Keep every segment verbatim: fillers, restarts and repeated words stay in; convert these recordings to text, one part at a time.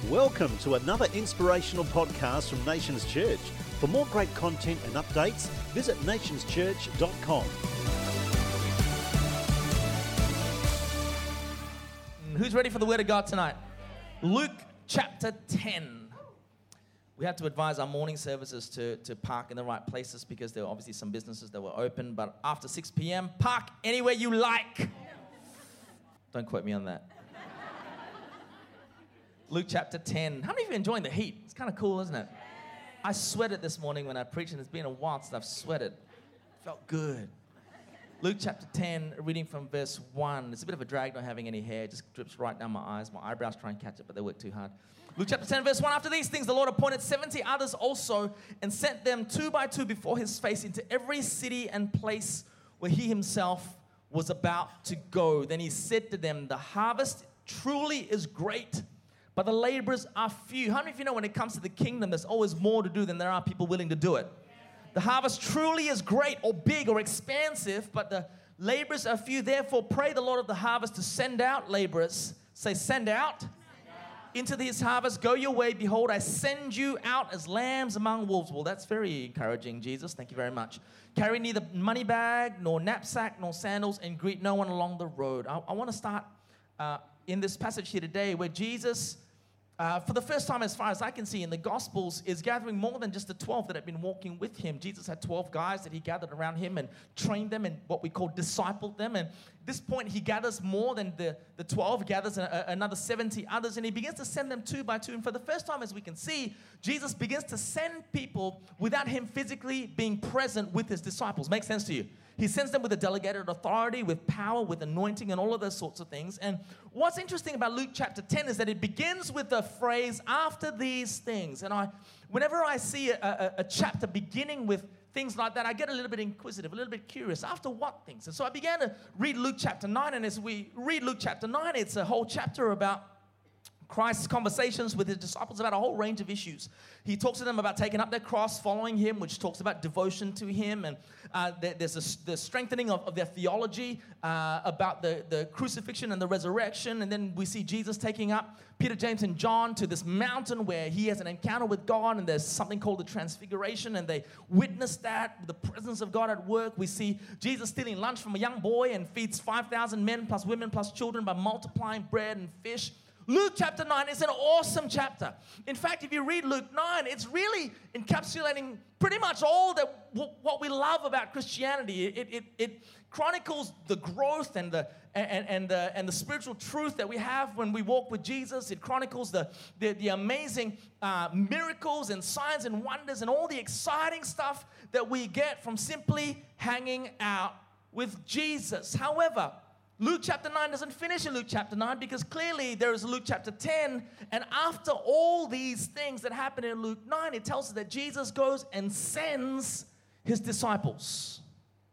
Welcome to another inspirational podcast from Nations Church. For more great content and updates, visit nations church dot com. Who's ready for the Word of God tonight? Luke chapter ten. We had to advise our morning services to, to park in the right places because there were obviously some businesses that were open, but after six p.m., park anywhere you like. Don't quote me on that. Luke chapter ten. How many of you are enjoying the heat? It's kind of cool, isn't it? I sweated this morning when I preached, and it's been a while since I've sweated. Felt good. Luke chapter ten, reading from verse one. It's a bit of a drag not having any hair. It just drips right down my eyes. My eyebrows try and catch it, but they work too hard. Luke chapter ten, verse one. After these things, the Lord appointed seventy others also and sent them two by two before his face into every city and place where he himself was about to go. Then he said to them, the harvest truly is great, but the laborers are few. How many of you know when it comes to the kingdom, there's always more to do than there are people willing to do it? The harvest truly is great or big or expansive, but the laborers are few. Therefore, pray the Lord of the harvest to send out laborers. Say, send out. Send out. Into his harvest. Go your way. Behold, I send you out as lambs among wolves. Well, that's very encouraging, Jesus. Thank you very much. Carry neither money bag, nor knapsack, nor sandals, and greet no one along the road. I, I want to start uh, in this passage here today where Jesus, Uh, for the first time, as far as I can see in the Gospels, is gathering more than just the twelve that had been walking with him. Jesus had twelve guys that he gathered around him and trained them and what we call discipled them. And at this point, he gathers more than the, the twelve, gathers a, a, another seventy others, and he begins to send them two by two. And for the first time, as we can see, Jesus begins to send people without him physically being present with his disciples. Makes sense to you? He sends them with a delegated authority, with power, with anointing, and all of those sorts of things. And what's interesting about Luke chapter ten is that it begins with the phrase, after these things. And I, whenever I see a, a, a chapter beginning with things like that, I get a little bit inquisitive, a little bit curious. After what things? And so I began to read Luke chapter nine. And as we read Luke chapter nine, it's a whole chapter about Christ's conversations with his disciples about a whole range of issues. He talks to them about taking up their cross, following him, which talks about devotion to him. And uh, there, there's a, the strengthening of, of their theology uh, about the, the crucifixion and the resurrection. And then we see Jesus taking up Peter, James, and John to this mountain where he has an encounter with God. And there's something called the transfiguration. And they witness that, the presence of God at work. We see Jesus stealing lunch from a young boy and feeds five thousand men plus women plus children by multiplying bread and fish. Luke chapter nine is an awesome chapter. In fact, if you read Luke nine, it's really encapsulating pretty much all that w- what we love about Christianity. It, it, it chronicles the growth and the and, and the and the spiritual truth that we have when we walk with Jesus. It chronicles the the, the amazing uh, miracles and signs and wonders and all the exciting stuff that we get from simply hanging out with Jesus. However, Luke chapter nine doesn't finish in Luke chapter nine because clearly there is Luke chapter ten. And after all these things that happen in Luke nine, it tells us that Jesus goes and sends his disciples.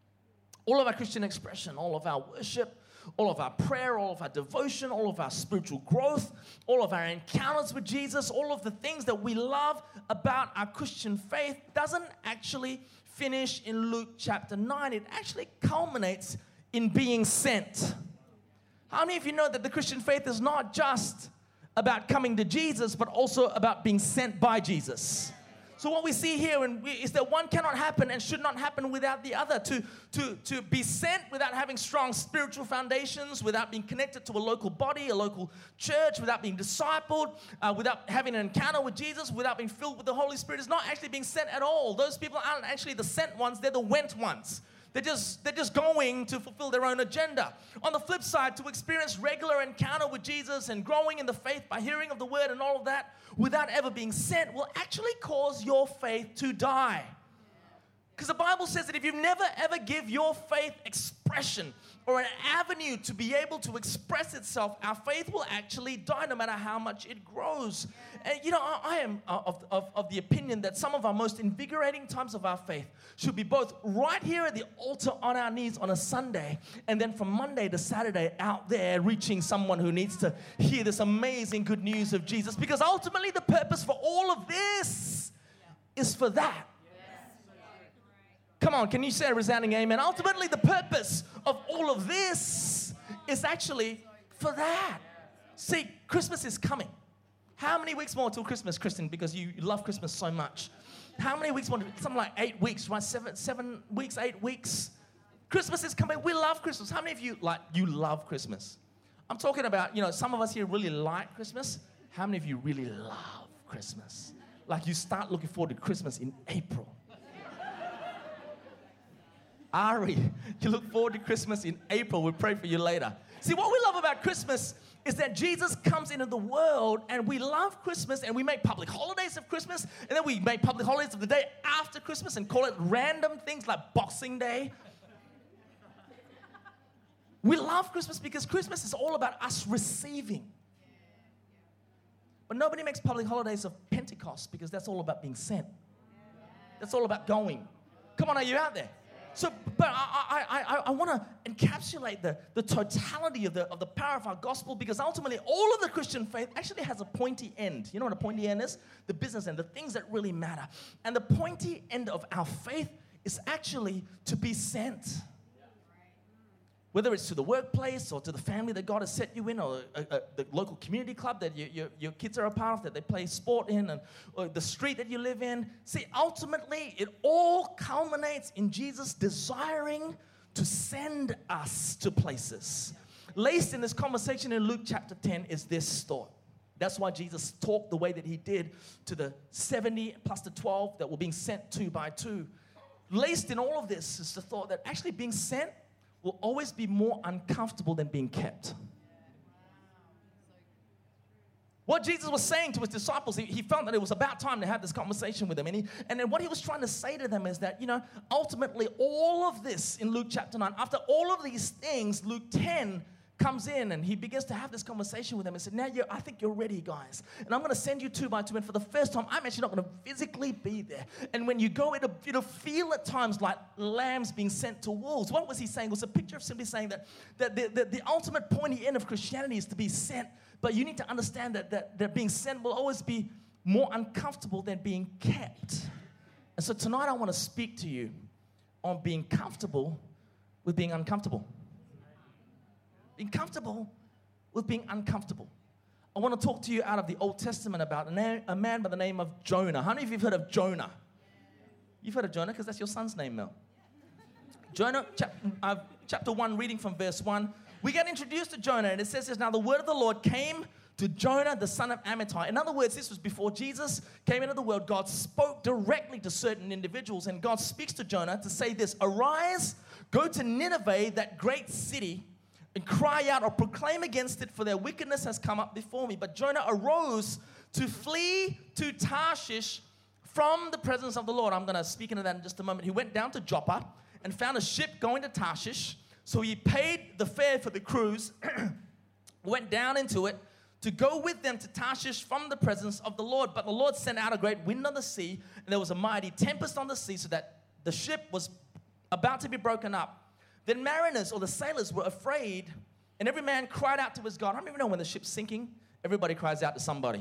All of our Christian expression, all of our worship, all of our prayer, all of our devotion, all of our spiritual growth, all of our encounters with Jesus, all of the things that we love about our Christian faith doesn't actually finish in Luke chapter nine. It actually culminates in being sent. How many of you know that the Christian faith is not just about coming to Jesus, but also about being sent by Jesus? So what we see here is that one cannot happen and should not happen without the other. To, to, to be sent without having strong spiritual foundations, without being connected to a local body, a local church, without being discipled, uh, without having an encounter with Jesus, without being filled with the Holy Spirit is not actually being sent at all. Those people aren't actually the sent ones, they're the went ones. They're just, they're just going to fulfill their own agenda. On the flip side, to experience regular encounter with Jesus and growing in the faith by hearing of the word and all of that without ever being sent will actually cause your faith to die. Because the Bible says that if you never ever give your faith expression or an avenue to be able to express itself, our faith will actually die no matter how much it grows. And you know, I, I am of, of, of the opinion that some of our most invigorating times of our faith should be both right here at the altar on our knees on a Sunday, and then from Monday to Saturday out there reaching someone who needs to hear this amazing good news of Jesus. Because ultimately the purpose for all of this is for that. Come on, can you say a resounding amen? Ultimately, the purpose of all of this is actually for that. See, Christmas is coming. How many weeks more till Christmas, Kristen, because you love Christmas so much? How many weeks more? Something like eight weeks, right? Seven, seven weeks, eight weeks. Christmas is coming. We love Christmas. How many of you, like, you love Christmas? I'm talking about, you know, some of us here really like Christmas. How many of you really love Christmas? Like, you start looking forward to Christmas in April. Ari, you look forward to Christmas in April. We'll pray for you later. See, what we love about Christmas is that Jesus comes into the world, and we love Christmas, and we make public holidays of Christmas, and then we make public holidays of the day after Christmas and call it random things like Boxing Day. We love Christmas because Christmas is all about us receiving. But nobody makes public holidays of Pentecost because that's all about being sent. That's all about going. Come on, are you out there? So, but I, I, I, I want to encapsulate the, the totality of the, of the power of our gospel, because ultimately all of the Christian faith actually has a pointy end. You know what a pointy end is? The business end, the things that really matter. And the pointy end of our faith is actually to be sent. Whether it's to the workplace or to the family that God has set you in, or a, a, the local community club that you, you, your kids are a part of, that they play sport in, and, or the street that you live in. See, ultimately, it all culminates in Jesus desiring to send us to places. Laced in this conversation in Luke chapter ten is this thought. That's why Jesus talked the way that he did to the seventy plus the twelve that were being sent two by two. Laced in all of this is the thought that actually being sent will always be more uncomfortable than being kept. What Jesus was saying to his disciples, he, he felt that it was about time to have this conversation with them. And, he, and then what he was trying to say to them is that, you know, ultimately all of this in Luke chapter nine, after all of these things, Luke ten comes in and he begins to have this conversation with them and said, now you're, I think you're ready, guys. And I'm going to send you two by two. And for the first time, I'm actually not going to physically be there. And when you go, it'll, it'll feel at times like lambs being sent to wolves. What was he saying? It was a picture of simply saying that, that the, the, the ultimate pointy end of Christianity is to be sent. But you need to understand that, that, that being sent will always be more uncomfortable than being kept. And so tonight I want to speak to you on being comfortable with being uncomfortable. Being comfortable with being uncomfortable. I want to talk to you out of the Old Testament about a, na- a man by the name of Jonah. How many of you have heard of Jonah? You've heard of Jonah because that's your son's name, Mel. Jonah, chap- uh, chapter one, reading from verse one. We get introduced to Jonah, and it says this, now the word of the Lord came to Jonah, the son of Amittai. In other words, this was before Jesus came into the world. God spoke directly to certain individuals, and God speaks to Jonah to say this, arise, go to Nineveh, that great city, and cry out or proclaim against it, for their wickedness has come up before me. But Jonah arose to flee to Tarshish from the presence of the Lord. I'm going to speak into that in just a moment. He went down to Joppa and found a ship going to Tarshish. So he paid the fare for the cruise, went down into it to go with them to Tarshish from the presence of the Lord. But the Lord sent out a great wind on the sea, and there was a mighty tempest on the sea, so that the ship was about to be broken up. Then mariners or the sailors were afraid, and every man cried out to his God. I don't even know when the ship's sinking, everybody cries out to somebody.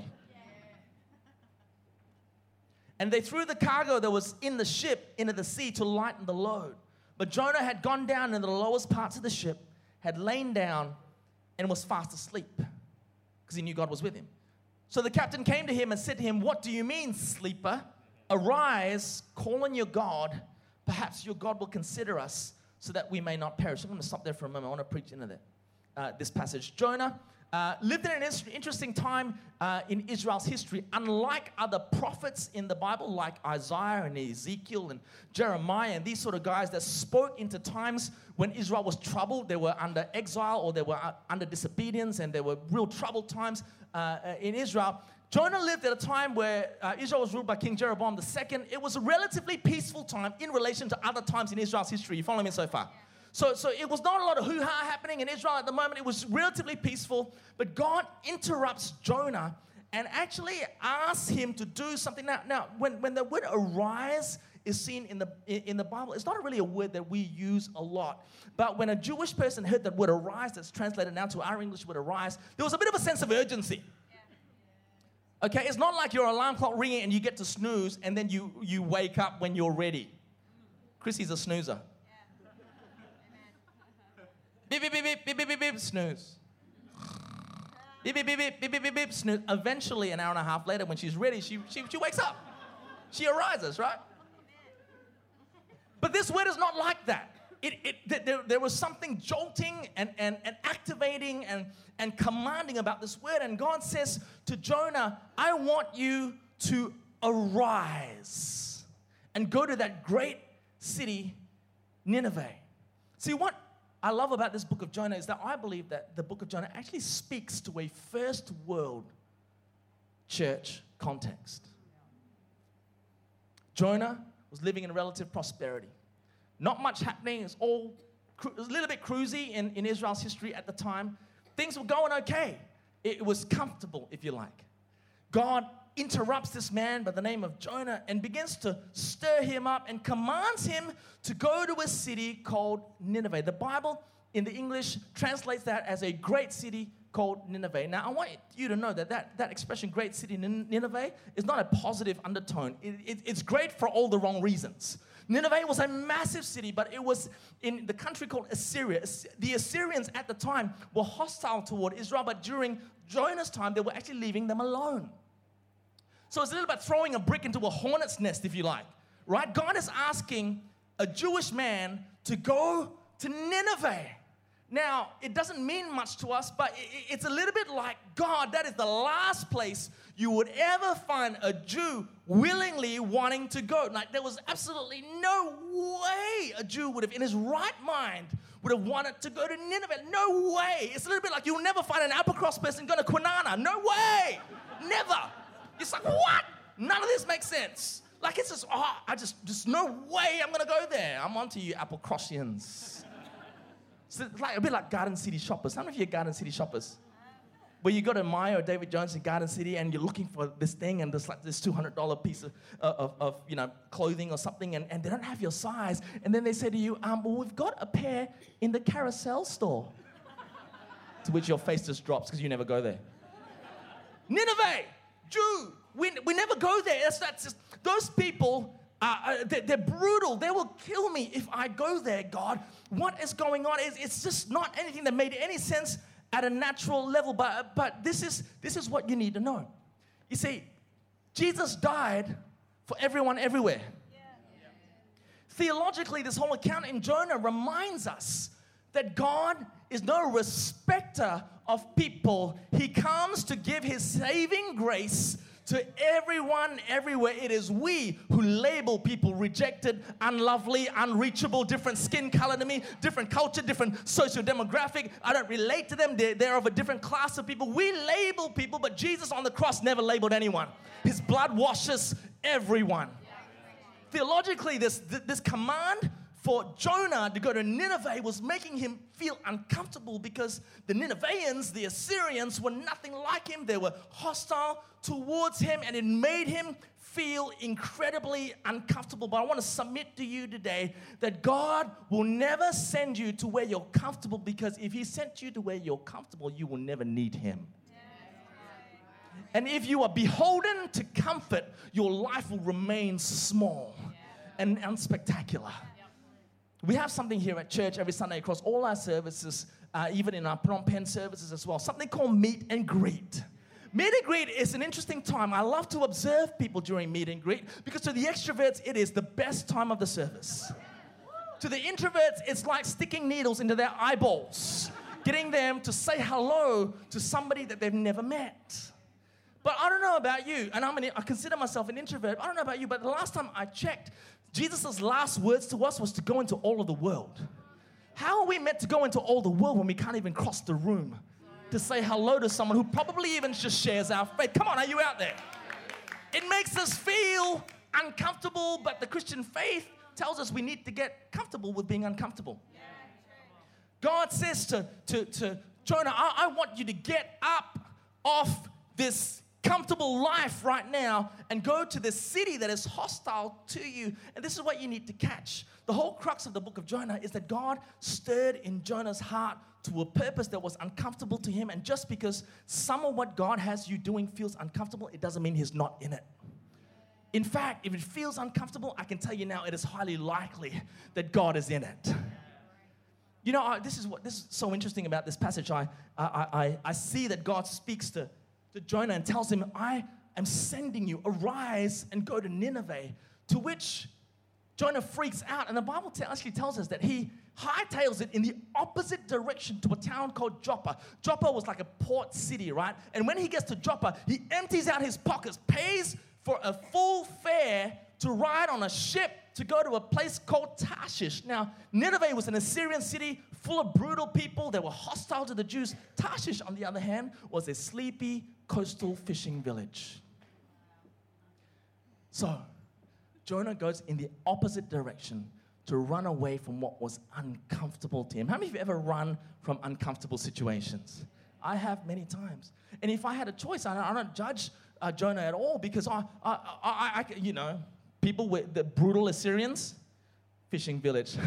And they threw the cargo that was in the ship into the sea to lighten the load. But Jonah had gone down into the lowest parts of the ship, had lain down, and was fast asleep, because he knew God was with him. So the captain came to him and said to him, what do you mean, sleeper? Arise, call on your God. Perhaps your God will consider us, so that we may not perish. I'm going to stop there for a moment. I want to preach into that, uh, this passage. Jonah uh, lived in an interesting time uh, in Israel's history. Unlike other prophets in the Bible, like Isaiah and Ezekiel and Jeremiah and these sort of guys that spoke into times when Israel was troubled, they were under exile or they were under disobedience, and there were real troubled times uh, in Israel. Jonah lived at a time where uh, Israel was ruled by King Jeroboam the second. It was a relatively peaceful time in relation to other times in Israel's history. You follow me so far? So, so it was not a lot of hoo-ha happening in Israel at the moment. It was relatively peaceful. But God interrupts Jonah and actually asks him to do something. Now, now when, when the word arise is seen in the, in the Bible, it's not really a word that we use a lot. But when a Jewish person heard that word arise, that's translated now to our English word arise, there was a bit of a sense of urgency. Okay, it's not like your alarm clock ringing and you get to snooze and then you, you wake up when you're ready. Chrissy's a snoozer. Yeah. Beep, beep, beep, beep, beep, beep, beep, snooze. Beep, beep, beep, beep, beep, beep, beep, beep, snooze. Eventually, an hour and a half later, when she's ready, she, she, she wakes up. She arises, right? But this word is not like that. It, it, there, there was something jolting and, and, and activating and, and commanding about this word. And God says to Jonah, I want you to arise and go to that great city, Nineveh. See, what I love about this book of Jonah is that I believe that the book of Jonah actually speaks to a first world church context. Jonah was living in relative prosperity. Not much happening. It's all it was a little bit cruisy in, in Israel's history at the time. Things were going okay. It was comfortable, if you like. God interrupts this man by the name of Jonah and begins to stir him up and commands him to go to a city called Nineveh. The Bible in the English translates that as a great city called Nineveh. Now, I want you to know that that, that expression, great city Nineveh, is not a positive undertone. It, it, it's great for all the wrong reasons. Nineveh was a massive city, but it was in the country called Assyria. The Assyrians at the time were hostile toward Israel, but during Jonah's time, they were actually leaving them alone. So it's a little bit throwing a brick into a hornet's nest, if you like, right? God is asking a Jewish man to go to Nineveh. Now, it doesn't mean much to us, but it's a little bit like, God, that is the last place you would ever find a Jew willingly wanting to go. Like, there was absolutely no way a Jew would have, in his right mind, would have wanted to go to Nineveh. No way. It's a little bit like you'll never find an Applecross person going to Kwinana. No way. Never. It's like, what? None of this makes sense. Like, it's just, oh, I just, just no way I'm going to go there. I'm onto you Applecrossians. So it's like a bit like Garden City shoppers. How many of you are Garden City shoppers? Where you go to Maya or David Jones in Garden City and you're looking for this thing and there's like this two hundred dollars piece of, of, of you know, clothing or something and, and they don't have your size. And then they say to you, um, well, we've got a pair in the carousel store. To which your face just drops because you never go there. Nineveh, Jew, we, we never go there. That's, that's just, those people, uh, uh, they're, they're brutal. They will kill me if I go there, God. What is going on? It's, it's just not anything that made any sense at a natural level. But, but this is, this is what you need to know. You see, Jesus died for everyone everywhere. Yeah. Yeah. Theologically, this whole account in Jonah reminds us that God is no respecter of people. He comes to give his saving grace to everyone, everywhere. It is we who label people rejected, unlovely, unreachable, different skin color to me, different culture, different socio-demographic. I don't relate to them. They're, they're of a different class of people. We label people, but Jesus on the cross never labeled anyone. His blood washes everyone. Theologically, this, this command for Jonah to go to Nineveh was making him feel uncomfortable because the Ninevians, the Assyrians, were nothing like him. They were hostile towards him, and it made him feel incredibly uncomfortable. But I want to submit to you today that God will never send you to where you're comfortable, because if he sent you to where you're comfortable, you will never need him. And if you are beholden to comfort, your life will remain small and unspectacular. We have something here at church every Sunday across all our services, uh, even in our Phnom Penh services as well, something called Meet and Greet. Meet and Greet is an interesting time. I love to observe people during Meet and Greet because to the extroverts, it is the best time of the service. To the introverts, it's like sticking needles into their eyeballs, getting them to say hello to somebody that they've never met. But I don't know about you, and I'm an, I consider myself an introvert. I don't know about you, but the last time I checked, Jesus' last words to us was to go into all of the world. How are we meant to go into all the world when we can't even cross the room to say hello to someone who probably even just shares our faith? Come on, are you out there? It makes us feel uncomfortable, but the Christian faith tells us we need to get comfortable with being uncomfortable. God says to, to, to Jonah, I, I want you to get up off this comfortable life right now and go to this city that is hostile to you. And this is what you need to catch. The whole crux of the book of Jonah is that God stirred in Jonah's heart to a purpose that was uncomfortable to him. And just because some of what God has you doing feels uncomfortable, it doesn't mean he's not in it. In fact, if it feels uncomfortable, I can tell you now it is highly likely that God is in it. You know, I, this is what this is so interesting about this passage. I, I, I, I see that God speaks to, to Jonah and tells him, I am sending you, arise and go to Nineveh, to which Jonah freaks out. And the Bible t- actually tells us that he hightails it in the opposite direction to a town called Joppa. Joppa was like a port city, right? And when he gets to Joppa, he empties out his pockets, pays for a full fare to ride on a ship to go to a place called Tarshish. Now, Nineveh was an Assyrian city full of brutal people that were hostile to the Jews. Tarshish, on the other hand, was a sleepy coastal fishing village. So, Jonah goes in the opposite direction to run away from what was uncomfortable to him. How many of you ever run from uncomfortable situations? I have many times. And if I had a choice, I don't, I don't judge uh, Jonah at all, because I, I, I, I, I you know, people with the brutal Assyrians, fishing village.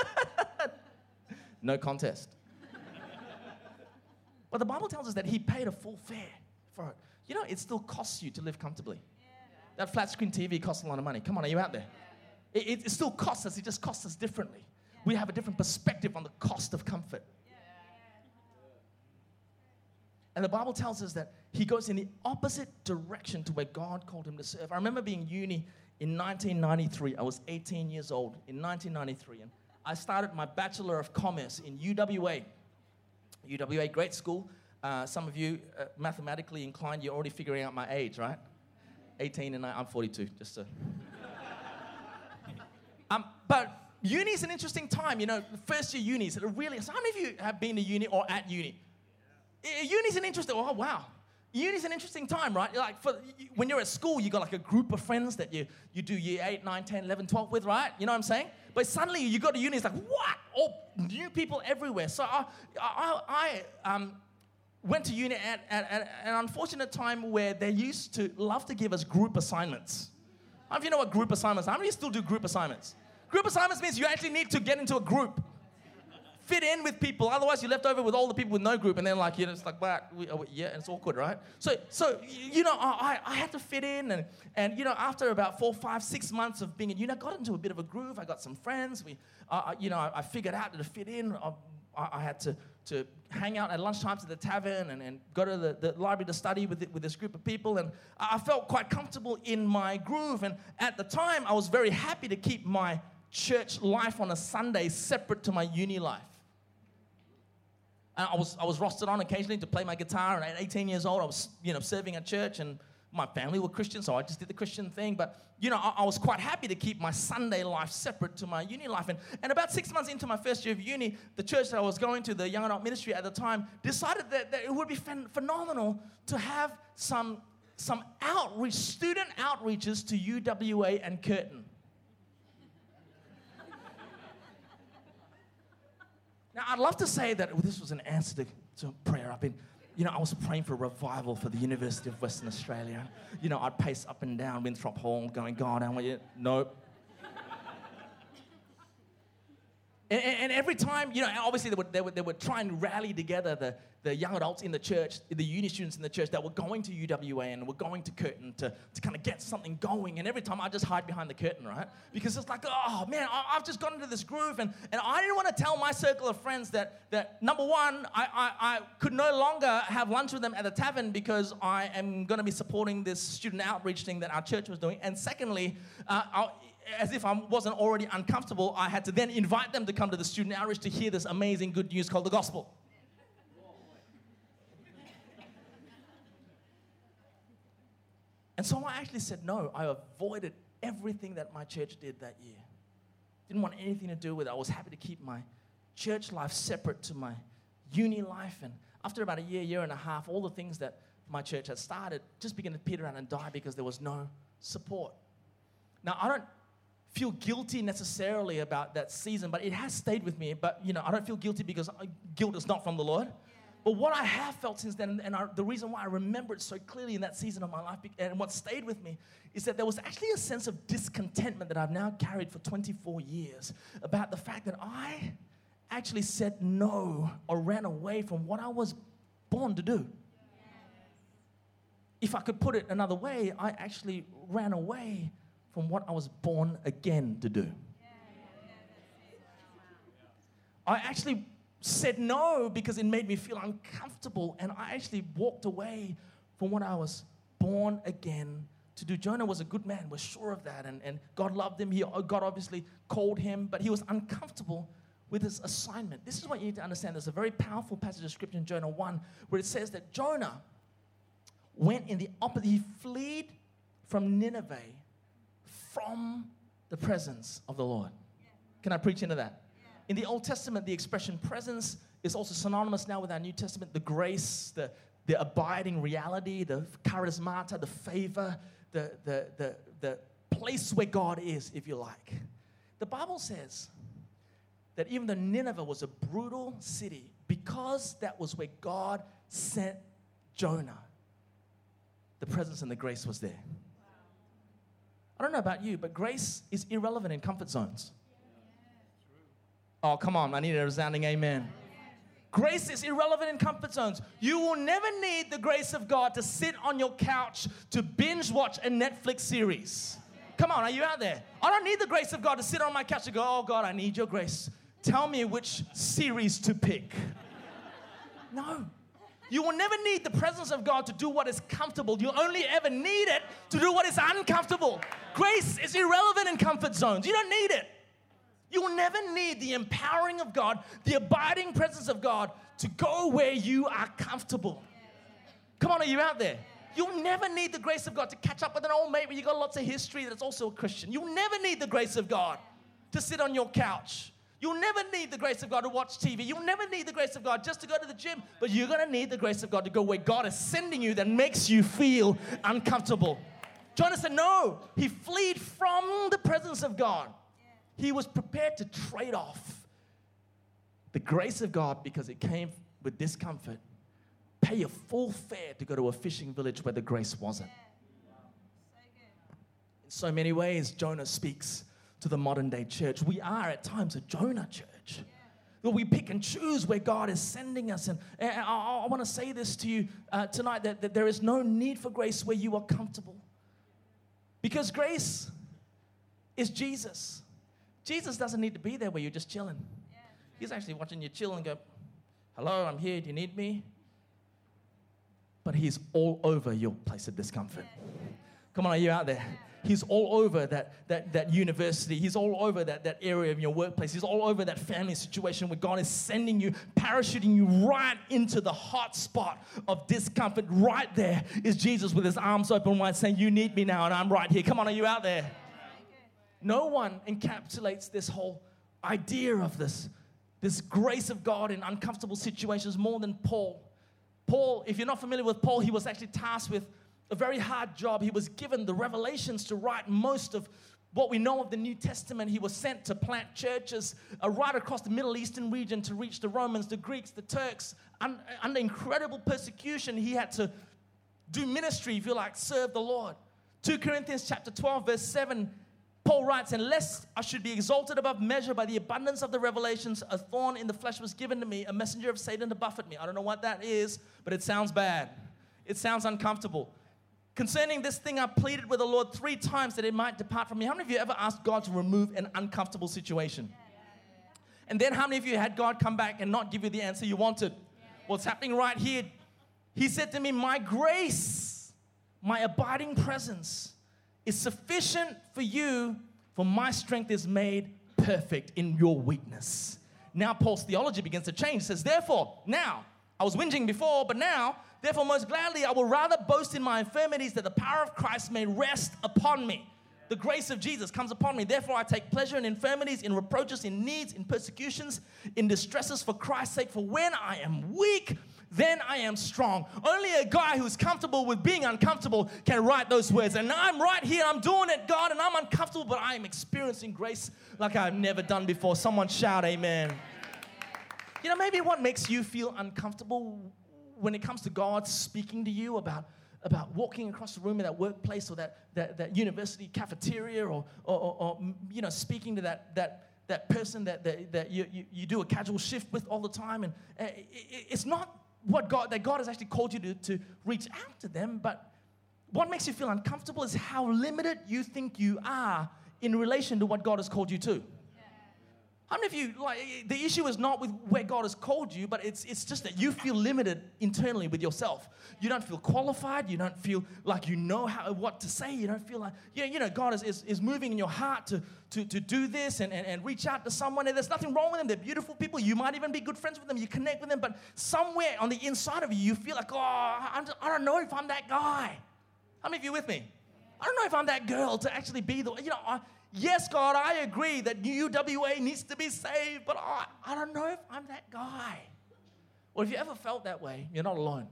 No contest. But the Bible tells us that he paid a full fare for it. You know, it still costs you to live comfortably. That flat screen T V costs a lot of money. Come on, are you out there? It, it, it still costs us. It just costs us differently. We have a different perspective on the cost of comfort. And the Bible tells us that he goes in the opposite direction to where God called him to serve. I remember being in uni in nineteen ninety-three. I was eighteen years old in nineteen ninety-three. And I started my Bachelor of Commerce in U W A. U W A, great school. Uh, some of you uh, mathematically inclined, you're already figuring out my age, right? eighteen and I'm forty-two, just so. um, but uni is an interesting time, you know, first year uni is really, so how many of you have been to uni or at uni? Uni is an interesting, oh wow. Uni is an interesting time, right? Like for, when you're at school, you got like a group of friends that you, you do year eight, nine, ten, eleven, twelve with, right? You know what I'm saying? But suddenly you go to uni, it's like, what? All new people everywhere. So I, I, I um, went to uni at, at, at an unfortunate time where they used to love to give us group assignments. How many of you know what group assignments are? How many of you still do group assignments? Group assignments means you actually need to get into a group. Fit in with people, otherwise you're left over with all the people with no group, and then like, you know, it's like, what? Yeah, and it's awkward, right? So, so you know, I, I had to fit in, and, and, you know, after about four, five, six months of being in uni, I got into a bit of a groove. I got some friends. We, uh, you know, I, I figured out that to fit in, I, I had to, to hang out at lunchtimes at the tavern and, and go to the, the library to study with, with this group of people, and I felt quite comfortable in my groove, and at the time, I was very happy to keep my church life on a Sunday separate to my uni life. And I was I was rostered on occasionally to play my guitar, and at eighteen years old, I was, you know, serving at church, and my family were Christian, so I just did the Christian thing. But, you know, I, I was quite happy to keep my Sunday life separate to my uni life. And, and about six months into my first year of uni, the church that I was going to, the young adult ministry at the time, decided that, that it would be phen- phenomenal to have some, some outreach, student outreaches to U W A and Curtin. Now, I'd love to say that this was an answer to, to prayer. I've been, you know, I was praying for revival for the University of Western Australia. You know, I'd pace up and down Winthrop Hall going, God, I want you. Nope. and, and, and every time, you know, obviously they would, they would, they would try and rally together the, the young adults in the church, the uni students in the church that were going to U W A and were going to Curtin to, to kind of get something going. And every time I just hide behind the curtain, right? Because it's like, oh, man, I, I've just got into this groove. And, and I didn't want to tell my circle of friends that, that number one, I, I, I could no longer have lunch with them at the tavern because I am going to be supporting this student outreach thing that our church was doing. And secondly, uh, I, as if I wasn't already uncomfortable, I had to then invite them to come to the student outreach to hear this amazing good news called the gospel. And so I actually said no. I avoided everything that my church did that year. Didn't want anything to do with it. I was happy to keep my church life separate to my uni life. And after about a year, year and a half, all the things that my church had started just began to peter out and die because there was no support. Now, I don't feel guilty necessarily about that season, but it has stayed with me. But, you know, I don't feel guilty because guilt is not from the Lord. But what I have felt since then, and I, the reason why I remember it so clearly in that season of my life, and what stayed with me, is that there was actually a sense of discontentment that I've now carried for twenty-four years about the fact that I actually said no or ran away from what I was born to do. If I could put it another way, I actually ran away from what I was born again to do. I actually said no because it made me feel uncomfortable, and I actually walked away from what I was born again to do. Jonah was a good man, was sure of that, and, and God loved him. He, God obviously called him, but he was uncomfortable with his assignment. This is what you need to understand. There's a very powerful passage of scripture in Jonah one where it says that Jonah went in the opposite. He fled from Nineveh from the presence of the Lord. Can I preach into that? In the Old Testament, the expression presence is also synonymous now with our New Testament. The grace, the, the abiding reality, the charismata, the favor, the, the, the, the place where God is, if you like. The Bible says that even though Nineveh was a brutal city, because that was where God sent Jonah, the presence and the grace was there. I don't know about you, but grace is irrelevant in comfort zones. Oh, come on, I need a resounding amen. Grace is irrelevant in comfort zones. You will never need the grace of God to sit on your couch to binge watch a Netflix series. Come on, are you out there? I don't need the grace of God to sit on my couch and go, oh God, I need your grace. Tell me which series to pick. No. You will never need the presence of God to do what is comfortable. You only ever need it to do what is uncomfortable. Grace is irrelevant in comfort zones. You don't need it. You will never need the empowering of God, the abiding presence of God to go where you are comfortable. Come on, are you out there? You'll never need the grace of God to catch up with an old mate where you've got lots of history that's also a Christian. You'll never need the grace of God to sit on your couch. You'll never need the grace of God to watch T V. You'll never need the grace of God just to go to the gym. But you're going to need the grace of God to go where God is sending you that makes you feel uncomfortable. Jonah said no. He fled from the presence of God. He was prepared to trade off the grace of God because it came with discomfort. Pay a full fare to go to a fishing village where the grace wasn't. In so many ways, Jonah speaks to the modern day church. We are at times a Jonah church. Yeah. We pick and choose where God is sending us. And, and I, I want to say this to you uh, tonight, that, that there is no need for grace where you are comfortable. Because grace is Jesus. Jesus doesn't need to be there where you're just chilling. Yeah. He's actually watching you chill and go, hello, I'm here, do you need me? But he's all over your place of discomfort. Yeah. Come on, are you out there? Yeah. He's all over that, that, that university. He's all over that, that area of your workplace. He's all over that family situation where God is sending you, parachuting you right into the hot spot of discomfort. Right there is Jesus with his arms open wide saying, you need me now and I'm right here. Come on, are you out there? No one encapsulates this whole idea of this, this grace of God in uncomfortable situations more than Paul. Paul, if you're not familiar with Paul, he was actually tasked with a very hard job. He was given the revelations to write most of what we know of the New Testament. He was sent to plant churches uh, right across the Middle Eastern region to reach the Romans, the Greeks, the Turks. Un- under incredible persecution, he had to do ministry, if you like, serve the Lord. Second Corinthians chapter twelve, verse seven, Paul writes, unless I should be exalted above measure by the abundance of the revelations, a thorn in the flesh was given to me, a messenger of Satan to buffet me. I don't know what that is, but it sounds bad. It sounds uncomfortable. Concerning this thing, I pleaded with the Lord three times that it might depart from me. How many of you ever asked God to remove an uncomfortable situation? Yeah, yeah, yeah. And then how many of you had God come back and not give you the answer you wanted? Yeah, yeah. What's happening right here? He said to me, my grace, my abiding presence is sufficient for you, for my strength is made perfect in your weakness. Now Paul's theology begins to change. He says, therefore, now, I was whinging before, but now, therefore, most gladly, I will rather boast in my infirmities that the power of Christ may rest upon me. The grace of Jesus comes upon me. Therefore, I take pleasure in infirmities, in reproaches, in needs, in persecutions, in distresses for Christ's sake. For when I am weak, then I am strong. Only a guy who's comfortable with being uncomfortable can write those words. And I'm right here, I'm doing it, God, and I'm uncomfortable, but I am experiencing grace like I've never done before. Someone shout amen. You know, maybe what makes you feel uncomfortable when it comes to God speaking to you about, about walking across the room in that workplace or that, that, that university cafeteria or, or, or, or, you know, speaking to that, that, that person that, that, that you, you, you do a casual shift with all the time. And uh, it, it's not what God, that God has actually called you to, to reach out to them, but what makes you feel uncomfortable is how limited you think you are in relation to what God has called you to. How many of you, like, the issue is not with where God has called you, but it's it's just that you feel limited internally with yourself. You don't feel qualified. You don't feel like you know how what to say. You don't feel like, you know, you know God is, is, is moving in your heart to, to, to do this and, and, and reach out to someone. And there's nothing wrong with them. They're beautiful people. You might even be good friends with them. You connect with them. But somewhere on the inside of you, you feel like, oh, I'm just, I don't know if I'm that guy. How many of you with me? I don't know if I'm that girl to actually be the, you know, I, yes, God, I agree that U W A needs to be saved, but I, I don't know if I'm that guy. Well, if you ever felt that way, you're not alone.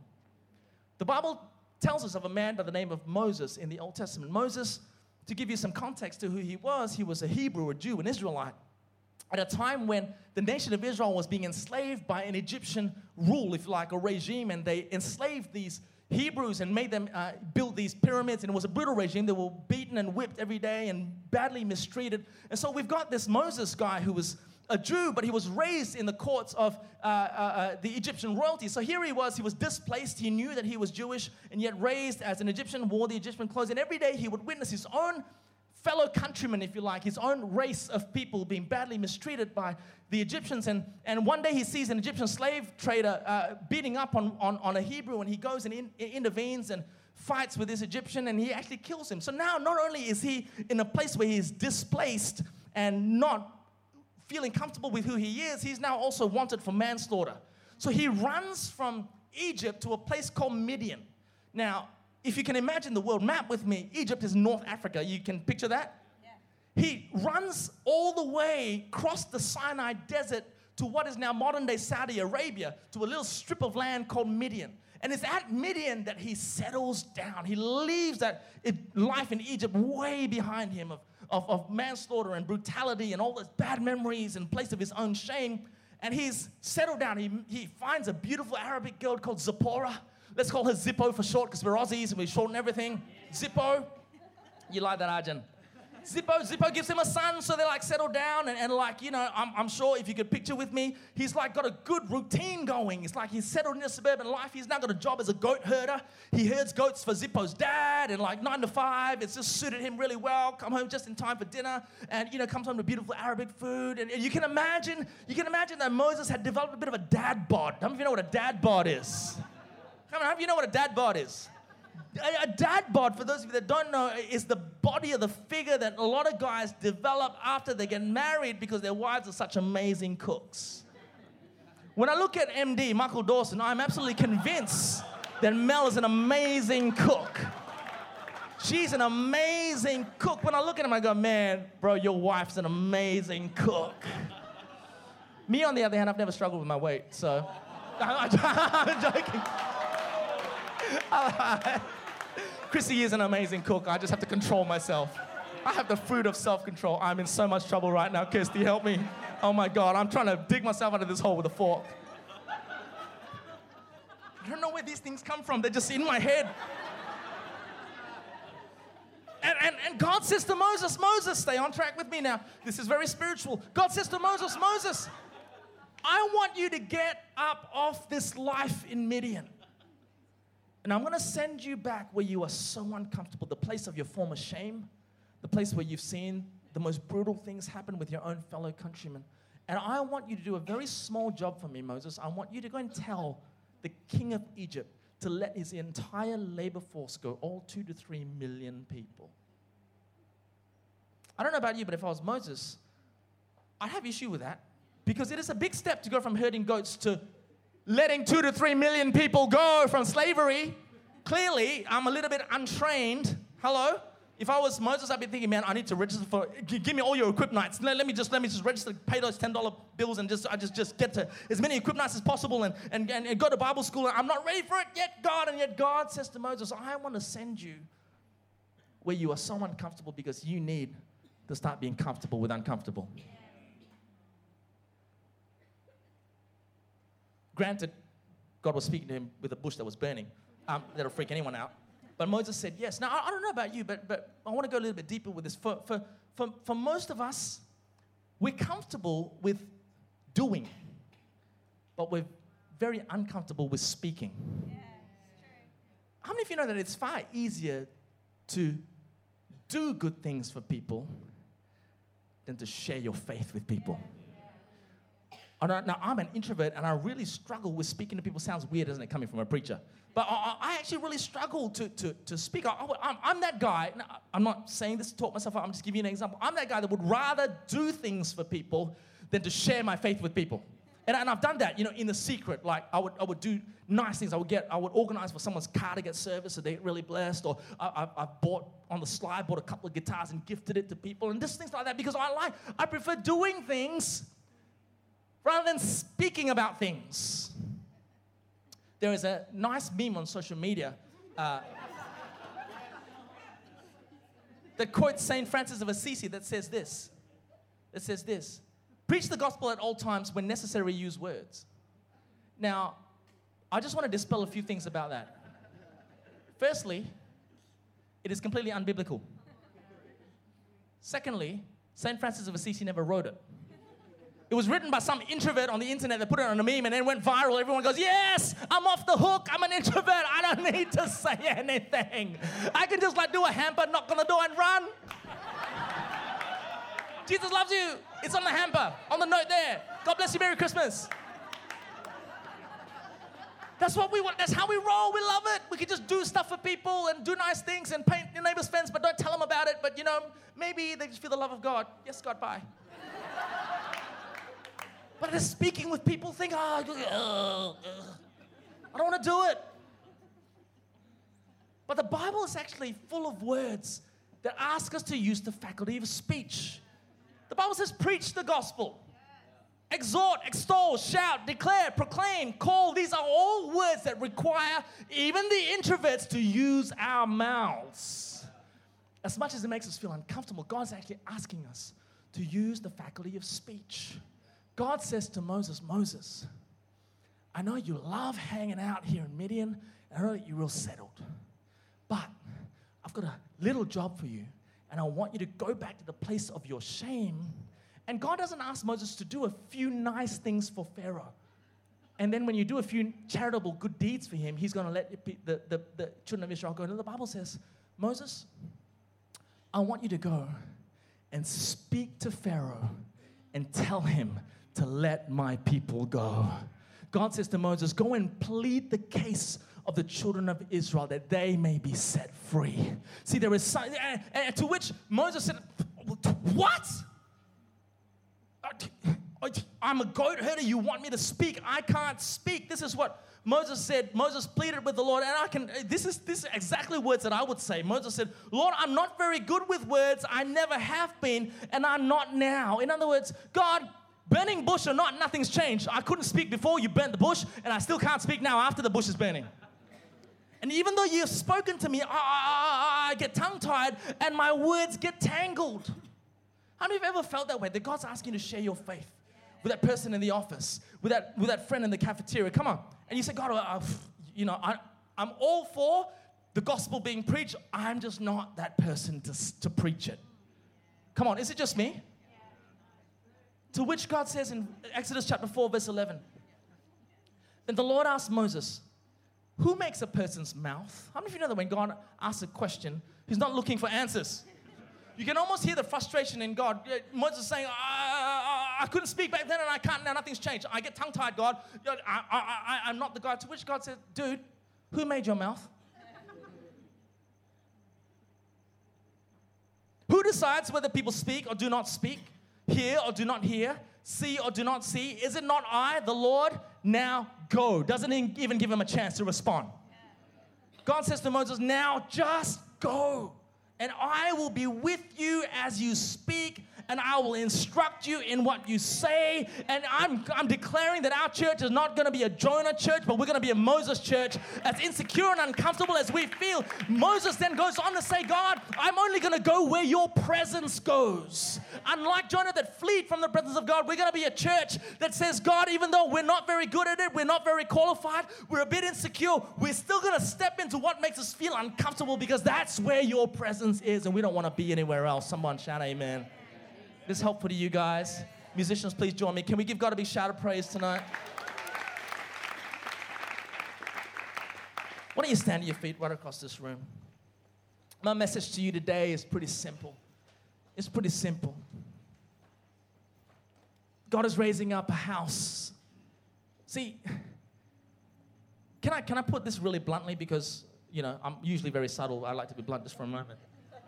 The Bible tells us of a man by the name of Moses in the Old Testament. Moses, to give you some context to who he was, he was a Hebrew, a Jew, an Israelite, at a time when the nation of Israel was being enslaved by an Egyptian rule, if you like, a regime, and they enslaved these Hebrews and made them uh, build these pyramids, and it was a brutal regime. They were beaten and whipped every day and badly mistreated. And so we've got this Moses guy who was a Jew, but he was raised in the courts of uh, uh, uh, the Egyptian royalty. So here he was, he was displaced. He knew that he was Jewish, and yet raised as an Egyptian, wore the Egyptian clothes. And every day he would witness his own fellow countrymen, if you like, his own race of people being badly mistreated by the Egyptians. And, and one day he sees an Egyptian slave trader uh, beating up on, on, on a Hebrew, and he goes and in, intervenes and fights with this Egyptian, and he actually kills him. So now not only is he in a place where he's displaced and not feeling comfortable with who he is, he's now also wanted for manslaughter. So he runs from Egypt to a place called Midian. Now, if you can imagine the world map with me, Egypt is North Africa. You can picture that? Yeah. He runs all the way across the Sinai Desert to what is now modern-day Saudi Arabia, to a little strip of land called Midian. And it's at Midian that he settles down. He leaves that life in Egypt way behind him of, of, of manslaughter and brutality and all those bad memories in place of his own shame. And he's settled down. He, he finds a beautiful Arabic girl called Zipporah. Let's call her Zippo for short, because we're Aussies and we shorten everything. Zippo. You like that, Arjun? Zippo, Zippo gives him a son, so they like settle down and, and like, you know, I'm, I'm sure if you could picture with me, he's like got a good routine going. It's like he's settled in a suburban life. He's now got a job as a goat herder. He herds goats for Zippo's dad, and like nine to five, it's just suited him really well. Come home just in time for dinner, and, you know, comes home to beautiful Arabic food. And, and you can imagine, you can imagine that Moses had developed a bit of a dad bod. How many of you know what a dad bod is? Come on, how many of you know what a dad bod is? A, a dad bod, for those of you that don't know, is the body or the figure that a lot of guys develop after they get married because their wives are such amazing cooks. When I look at M D, Michael Dawson, I'm absolutely convinced that Mel is an amazing cook. She's an amazing cook. When I look at him, I go, man, bro, your wife's an amazing cook. Me, on the other hand, I've never struggled with my weight, so I'm joking. Chrissy is an amazing cook. I just have to control myself. I have the fruit of self-control. I'm in so much trouble right now. Kirsty, help me. Oh my God, I'm trying to dig myself out of this hole with a fork. I don't know where these things come from. They're just in my head. And, and, and God says to Moses, Moses, stay on track with me now. This is very spiritual. God says to Moses, Moses, I want you to get up off this life in Midian. And I'm going to send you back where you are so uncomfortable, the place of your former shame, the place where you've seen the most brutal things happen with your own fellow countrymen. And I want you to do a very small job for me, Moses. I want you to go and tell the king of Egypt to let his entire labor force go, all two to three million people. I don't know about you, but if I was Moses, I'd have issue with that, because it is a big step to go from herding goats to letting two to three million people go from slavery. Clearly, I'm a little bit untrained. Hello? If I was Moses, I'd be thinking, man, I need to register for, give me all your equip nights. Let, let me just let me just register, pay those ten dollar bills, and just I just, just get to as many equip nights as possible and, and, and, and go to Bible school. I'm not ready for it yet, God. And yet God says to Moses, I want to send you where you are so uncomfortable because you need to start being comfortable with uncomfortable. Granted, God was speaking to him with a bush that was burning. Um, that'll freak anyone out. But Moses said yes. Now, I, I don't know about you, but, but I want to go a little bit deeper with this. For, for, for, for most of us, we're comfortable with doing, but we're very uncomfortable with speaking. Yeah, it's true. How many of you know that it's far easier to do good things for people than to share your faith with people? I don't, now, I'm an introvert, and I really struggle with speaking to people. Sounds weird, doesn't it, coming from a preacher? But I, I actually really struggle to, to, to speak. I, I'm, I'm that guy. Now, I'm not saying this to talk myself up. I'm just giving you an example. I'm that guy that would rather do things for people than to share my faith with people. And, and I've done that, you know, in the secret. Like, I would I would do nice things. I would get, I would organize for someone's car to get service so they get really blessed. Or I, I, I bought, on the slide, bought a couple of guitars and gifted it to people. And just things like that because I like, I prefer doing things rather than speaking about things. There is a nice meme on social media uh, that quotes Saint Francis of Assisi that says this. It says this. Preach the gospel at all times, when necessary, use words. Now, I just want to dispel a few things about that. Firstly, it is completely unbiblical. Secondly, Saint Francis of Assisi never wrote it. It was written by some introvert on the internet that put it on a meme and then went viral. Everyone goes, yes, I'm off the hook. I'm an introvert. I don't need to say anything. I can just like do a hamper, knock on the door and run. Jesus loves you. It's on the hamper, on the note there. God bless you. Merry Christmas. That's what we want. That's how we roll. We love it. We can just do stuff for people and do nice things and paint your neighbor's fence, but don't tell them about it. But, you know, maybe they just feel the love of God. Yes, God, bye. But just speaking with people, think, oh, uh, uh, I don't want to do it. But the Bible is actually full of words that ask us to use the faculty of speech. The Bible says, preach the gospel. Exhort, extol, shout, declare, proclaim, call. These are all words that require even the introverts to use our mouths. As much as it makes us feel uncomfortable, God's actually asking us to use the faculty of speech. God says to Moses, Moses, I know you love hanging out here in Midian, and I know that you're real settled, but I've got a little job for you, and I want you to go back to the place of your shame. And God doesn't ask Moses to do a few nice things for Pharaoh. And then when you do a few charitable good deeds for him, he's going to let the, the, the, the children of Israel go. No, the Bible says, Moses, I want you to go and speak to Pharaoh and tell him to let my people go. God says to Moses, go and plead the case of the children of Israel that they may be set free. See, there is some, and, and to which Moses said, what? I'm a goat herder. You want me to speak? I can't speak. This is what Moses said. Moses pleaded with the Lord, and I can. This is this is exactly words that I would say. Moses said, "Lord, I'm not very good with words. I never have been, and I'm not now." In other words, God, burning bush or not, nothing's changed. I couldn't speak before you burnt the bush, and I still can't speak now after the bush is burning. And even though you've spoken to me, I, I, I get tongue-tied, and my words get tangled. How many of you have ever felt that way? That God's asking you to share your faith with that person in the office, with that with that friend in the cafeteria. Come on. And you say, God, uh, you know, I, I'm all for the gospel being preached. I'm just not that person to, to preach it. Come on, is it just me? To which God says in Exodus chapter four, verse eleven, then the Lord asked Moses, who makes a person's mouth? How many of you know that when God asks a question, he's not looking for answers? You can almost hear the frustration in God. Moses is saying, I, I, I couldn't speak back then and I can't now. Nothing's changed. I get tongue-tied, God. I, I, I, I'm not the guy. To which God said, dude, who made your mouth? Who decides whether people speak or do not speak, hear or do not hear, see or do not see? Is it not I, the Lord? Now go. Doesn't even give him a chance to respond. God says to Moses, now just go. And I will be with you as you speak, and I will instruct you in what you say. And I'm, I'm declaring that our church is not going to be a Jonah church, but we're going to be a Moses church. As insecure and uncomfortable as we feel, Moses then goes on to say, God, I'm only going to go where your presence goes. Unlike Jonah that fled from the presence of God, we're going to be a church that says, God, even though we're not very good at it, we're not very qualified, we're a bit insecure, we're still going to step into what makes us feel uncomfortable because that's where your presence is, and we don't want to be anywhere else. Someone shout amen. This is helpful to you guys. Musicians, please join me. Can we give God a big shout of praise tonight? Why don't you stand to your feet right across this room? My message to you today is pretty simple. It's pretty simple. God is raising up a house. See, can I, can I put this really bluntly? Because, you know, I'm usually very subtle. I like to be blunt just for a moment.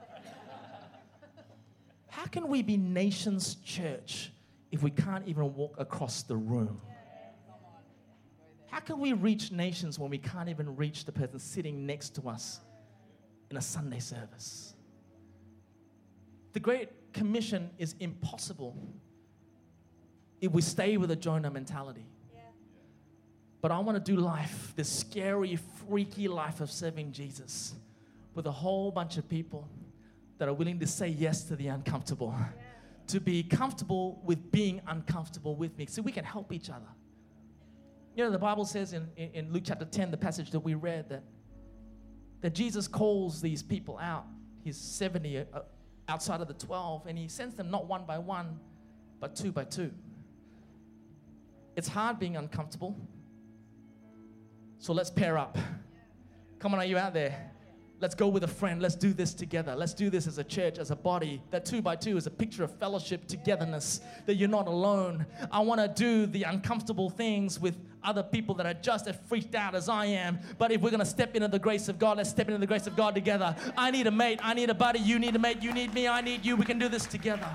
How can we be Nations Church if we can't even walk across the room? How can we reach nations when we can't even reach the person sitting next to us in a Sunday service? The Great Commission is impossible if we stay with a Jonah mentality. Yeah. But I want to do life, this scary, freaky life of serving Jesus with a whole bunch of people that are willing to say yes to the uncomfortable, yeah. to be comfortable with being uncomfortable with me. So we can help each other. You know, the Bible says in, in, in Luke chapter ten, the passage that we read, that, that Jesus calls these people out, his seventy uh, outside of the twelve, and he sends them not one by one, but two by two. It's hard being uncomfortable, so let's pair up. Come on, are you out there? Let's go with a friend. Let's do this together. Let's do this as a church, as a body. That two by two is a picture of fellowship, togetherness, that you're not alone. I want to do the uncomfortable things with other people that are just as freaked out as I am. But if we're going to step into the grace of God, let's step into the grace of God together. I need a mate. I need a buddy. You need a mate. You need me. I need you. We can do this together.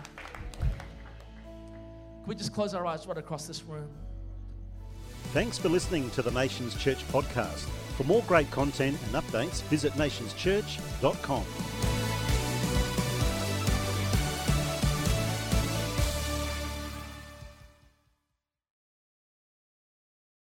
Can we just close our eyes right across this room? Thanks for listening to the Nations Church podcast. For more great content and updates, visit nations church dot com.